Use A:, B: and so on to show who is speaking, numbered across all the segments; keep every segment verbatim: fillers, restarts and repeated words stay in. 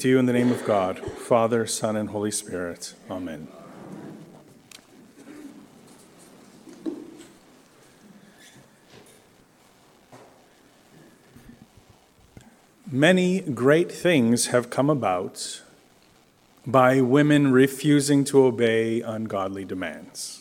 A: to you in the name of God, Father, Son, and Holy Spirit. Amen. Many great things have come about by women refusing to obey ungodly demands.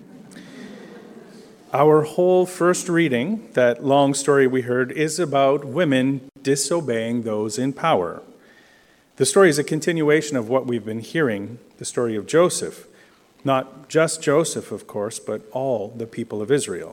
A: Our whole first reading, that long story we heard, is about women disobeying those in power. The story is a continuation of what we've been hearing, the story of Joseph. Not just Joseph, of course, but all the people of Israel.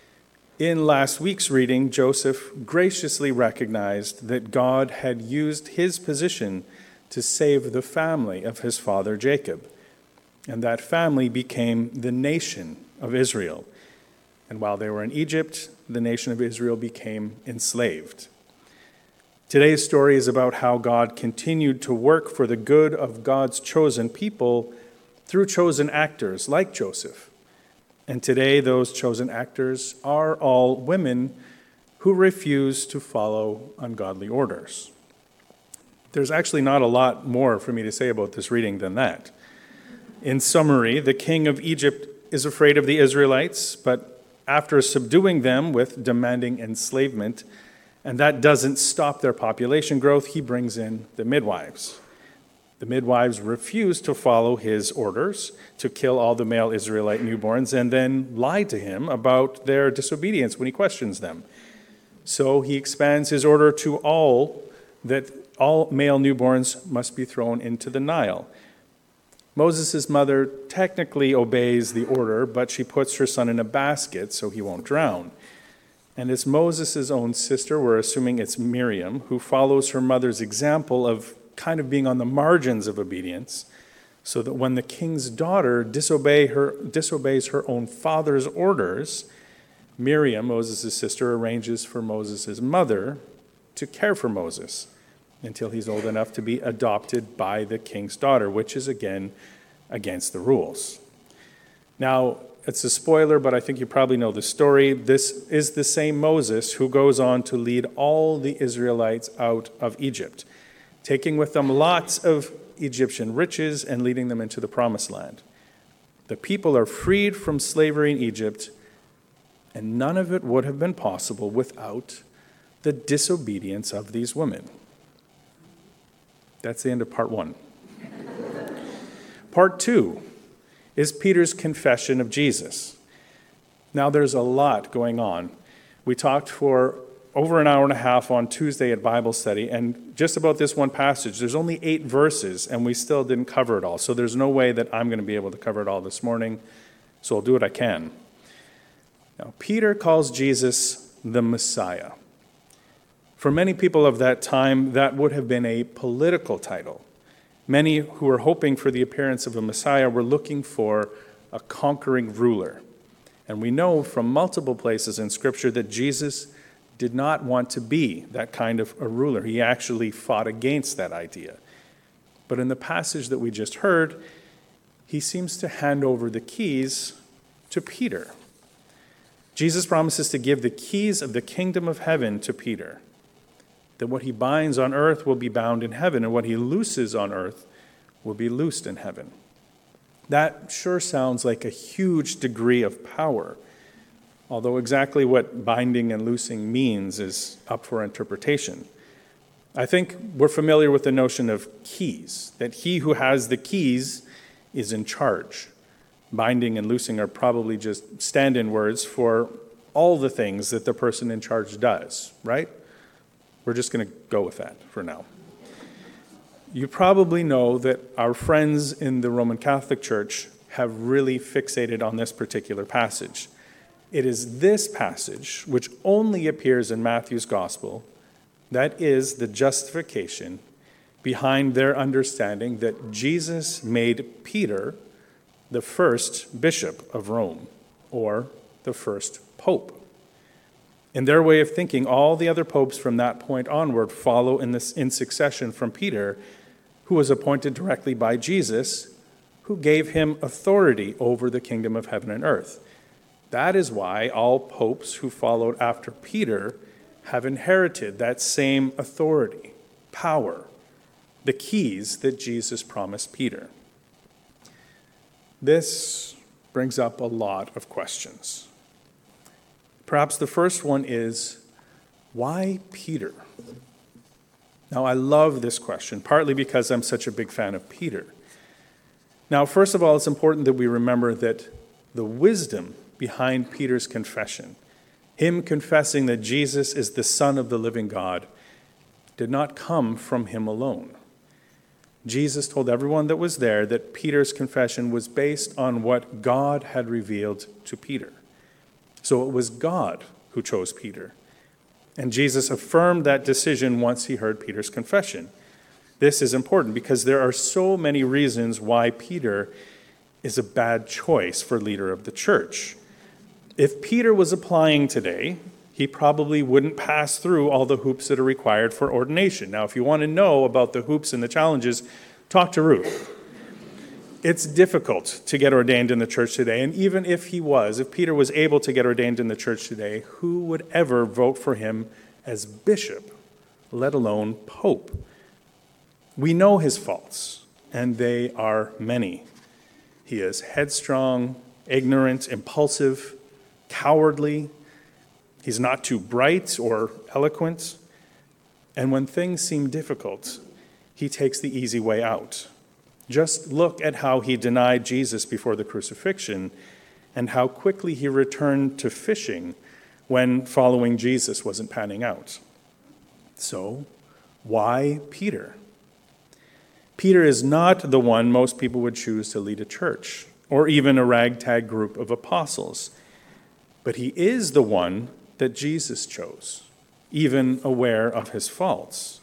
A: In last week's reading, Joseph graciously recognized that God had used his position to save the family of his father Jacob, and that family became the nation of Israel. And while they were in Egypt, the nation of Israel became enslaved. Today's story is about how God continued to work for the good of God's chosen people through chosen actors like Joseph. And today, those chosen actors are all women who refuse to follow ungodly orders. There's actually not a lot more for me to say about this reading than that. In summary, the king of Egypt is afraid of the Israelites, but after subduing them with demanding enslavement, and that doesn't stop their population growth, he brings in the midwives. The midwives refuse to follow his orders to kill all the male Israelite newborns and then lie to him about their disobedience when he questions them. So he expands his order to all that all male newborns must be thrown into the Nile. Moses' mother technically obeys the order, but she puts her son in a basket so he won't drown. And it's Moses' own sister, we're assuming it's Miriam, who follows her mother's example of kind of being on the margins of obedience, so that when the king's daughter disobey her, disobeys her own father's orders, Miriam, Moses' sister, arranges for Moses' mother to care for Moses until he's old enough to be adopted by the king's daughter, which is, again, against the rules. Now, it's a spoiler, but I think you probably know the story. This is the same Moses who goes on to lead all the Israelites out of Egypt, taking with them lots of Egyptian riches and leading them into the promised land. The people are freed from slavery in Egypt, and none of it would have been possible without the disobedience of these women. That's the end of part one. Part two is Peter's confession of Jesus. Now, there's a lot going on. We talked for over an hour and a half on Tuesday at Bible study, and just about this one passage, there's only eight verses, and we still didn't cover it all. So there's no way that I'm going to be able to cover it all this morning, so I'll do what I can. Now, Peter calls Jesus the Messiah. For many people of that time, that would have been a political title. Many who were hoping for the appearance of a Messiah were looking for a conquering ruler. And we know from multiple places in Scripture that Jesus did not want to be that kind of a ruler. He actually fought against that idea. But in the passage that we just heard, he seems to hand over the keys to Peter. Jesus promises to give the keys of the kingdom of heaven to Peter. That what he binds on earth will be bound in heaven, and what he looses on earth will be loosed in heaven. That sure sounds like a huge degree of power, although exactly what binding and loosing means is up for interpretation. I think we're familiar with the notion of keys, that he who has the keys is in charge. Binding and loosing are probably just stand-in words for all the things that the person in charge does, right? We're just going to go with that for now. You probably know that our friends in the Roman Catholic Church have really fixated on this particular passage. It is this passage, which only appears in Matthew's Gospel, that is the justification behind their understanding that Jesus made Peter the first bishop of Rome, or the first pope. In their way of thinking, all the other popes from that point onward follow in this in succession from Peter, who was appointed directly by Jesus, who gave him authority over the kingdom of heaven and earth. That is why all popes who followed after Peter have inherited that same authority, power, the keys that Jesus promised Peter. This brings up a lot of questions. Perhaps the first one is, why Peter? Now, I love this question, partly because I'm such a big fan of Peter. Now, first of all, it's important that we remember that the wisdom behind Peter's confession, him confessing that Jesus is the Son of the living God, did not come from him alone. Jesus told everyone that was there that Peter's confession was based on what God had revealed to Peter. So it was God who chose Peter. And Jesus affirmed that decision once he heard Peter's confession. This is important because there are so many reasons why Peter is a bad choice for leader of the church. If Peter was applying today, he probably wouldn't pass through all the hoops that are required for ordination. Now, if you want to know about the hoops and the challenges, talk to Ruth. It's difficult to get ordained in the church today, and even if he was, if Peter was able to get ordained in the church today, who would ever vote for him as bishop, let alone pope? We know his faults, and they are many. He is headstrong, ignorant, impulsive, cowardly. He's not too bright or eloquent. And when things seem difficult, he takes the easy way out. Just look at how he denied Jesus before the crucifixion and how quickly he returned to fishing when following Jesus wasn't panning out. So, why Peter? Peter is not the one most people would choose to lead a church or even a ragtag group of apostles. But he is the one that Jesus chose, even aware of his faults.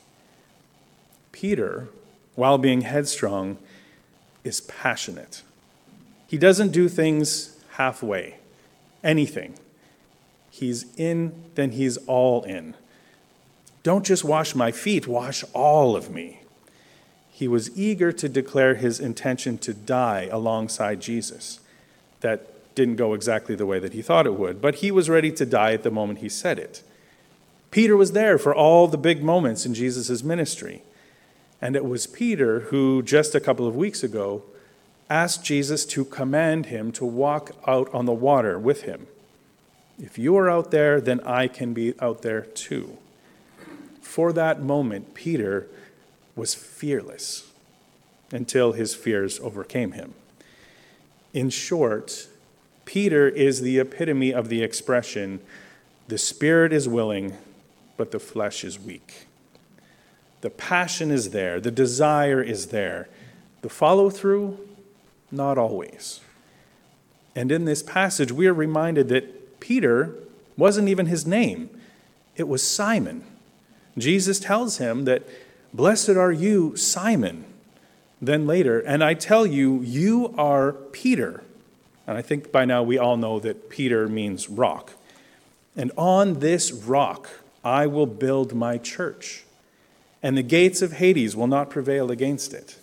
A: Peter, while being headstrong, is passionate. He doesn't do things halfway, anything. He's in, then he's all in. Don't just wash my feet, wash all of me. He was eager to declare his intention to die alongside Jesus. That didn't go exactly the way that he thought it would, but he was ready to die at the moment he said it. Peter was there for all the big moments in Jesus' ministry. And it was Peter who, just a couple of weeks ago, asked Jesus to command him to walk out on the water with him. If you are out there, then I can be out there too. For that moment, Peter was fearless until his fears overcame him. In short, Peter is the epitome of the expression, the spirit is willing, but the flesh is weak. The passion is there. The desire is there. The follow-through, not always. And in this passage, we are reminded that Peter wasn't even his name. It was Simon. Jesus tells him that, "Blessed are you, Simon." Then later, "And I tell you, you are Peter." And I think by now we all know that Peter means rock. "And on this rock I will build my church, and the gates of Hades will not prevail against it."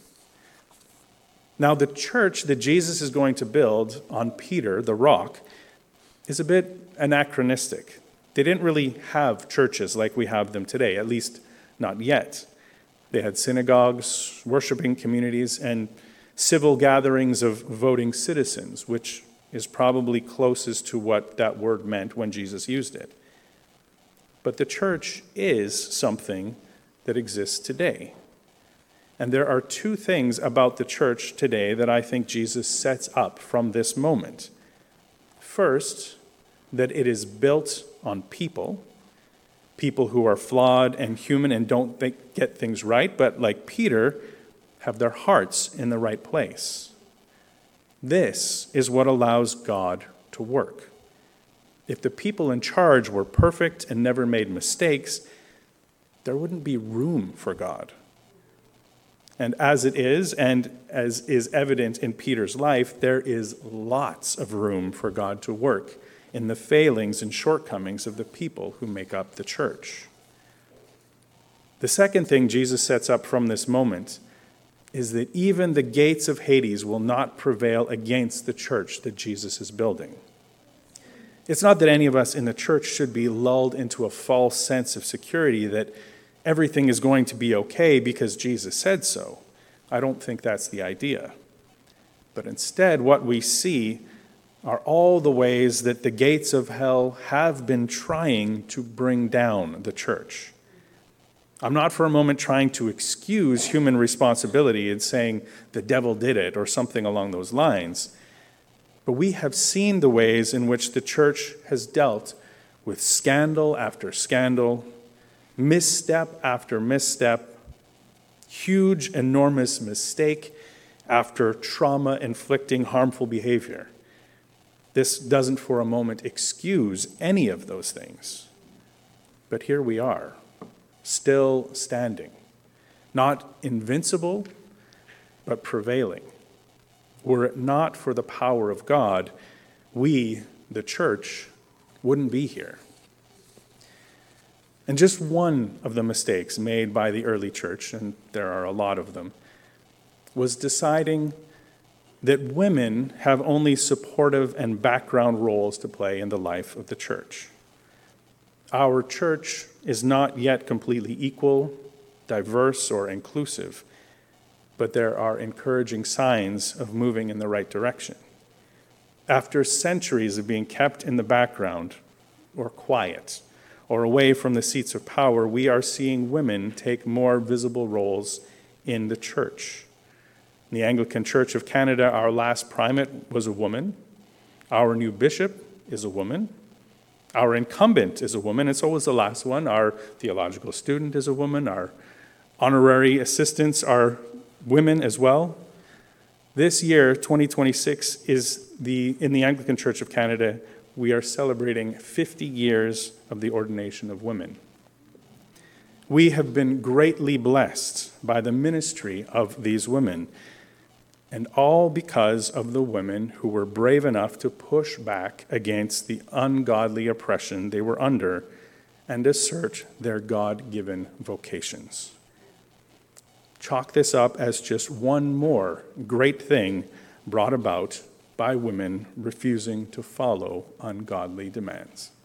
A: Now, the church that Jesus is going to build on Peter, the rock, is a bit anachronistic. They didn't really have churches like we have them today, at least not yet. They had synagogues, worshiping communities, and civil gatherings of voting citizens, which is probably closest to what that word meant when Jesus used it. But the church is something that exists today. And there are two things about the church today that I think Jesus sets up from this moment. First, that it is built on people, people who are flawed and human and don't think, get things right, but like Peter, have their hearts in the right place. This is what allows God to work. If the people in charge were perfect and never made mistakes, there wouldn't be room for God. And as it is, and as is evident in Peter's life, there is lots of room for God to work in the failings and shortcomings of the people who make up the church. The second thing Jesus sets up from this moment is that even the gates of Hades will not prevail against the church that Jesus is building. It's not that any of us in the church should be lulled into a false sense of security that everything is going to be okay because Jesus said so. I don't think that's the idea. But instead, what we see are all the ways that the gates of hell have been trying to bring down the church. I'm not for a moment trying to excuse human responsibility and saying the devil did it or something along those lines. But we have seen the ways in which the church has dealt with scandal after scandal, misstep after misstep, huge, enormous mistake after trauma-inflicting harmful behavior. This doesn't for a moment excuse any of those things. But here we are, still standing, not invincible, but prevailing. Were it not for the power of God, we, the church, wouldn't be here. And just one of the mistakes made by the early church, and there are a lot of them, was deciding that women have only supportive and background roles to play in the life of the church. Our church is not yet completely equal, diverse, or inclusive, but there are encouraging signs of moving in the right direction. After centuries of being kept in the background, or quiet, or away from the seats of power, we are seeing women take more visible roles in the church. In the Anglican Church of Canada, our last primate was a woman. Our new bishop is a woman. Our incumbent is a woman, and so was the last one. Our theological student is a woman. Our honorary assistants are women as well. This year, twenty twenty-six, is the in the Anglican Church of Canada, we are celebrating fifty years of the ordination of women. We have been greatly blessed by the ministry of these women, and all because of the women who were brave enough to push back against the ungodly oppression they were under and assert their God-given vocations. Chalk this up as just one more great thing brought about by women refusing to follow ungodly demands.